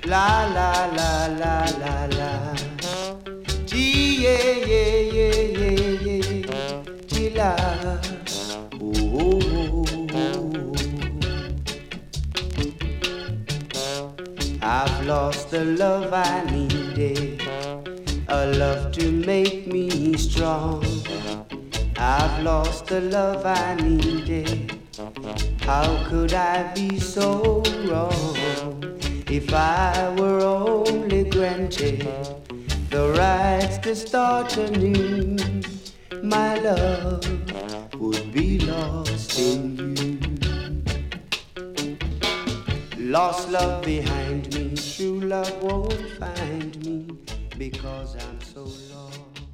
La la la la la la. Gee yeah yeah yeah yeah yeah. Gee la. Oh, oh, oh, oh. I've lost the love I needed, a love to make me strong. I've lost the love I needed. How could I be so wrong? If I were only granted the rights to start anew, my love would be lost in you. Lost love behind me, true love won't find me because I'm so lost.